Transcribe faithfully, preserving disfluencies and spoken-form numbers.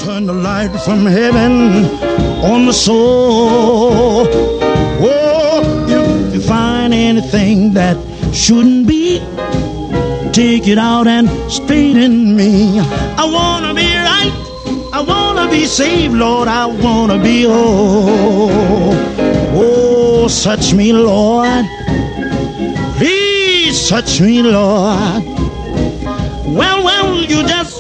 turn the light from heaven on my soul. Oh, if you find anything that shouldn't be, take it out and straighten me. I wanna be right, I wanna be saved, Lord, I wanna be whole. Oh, touch me, Lord, please touch me, Lord. Well, well, you just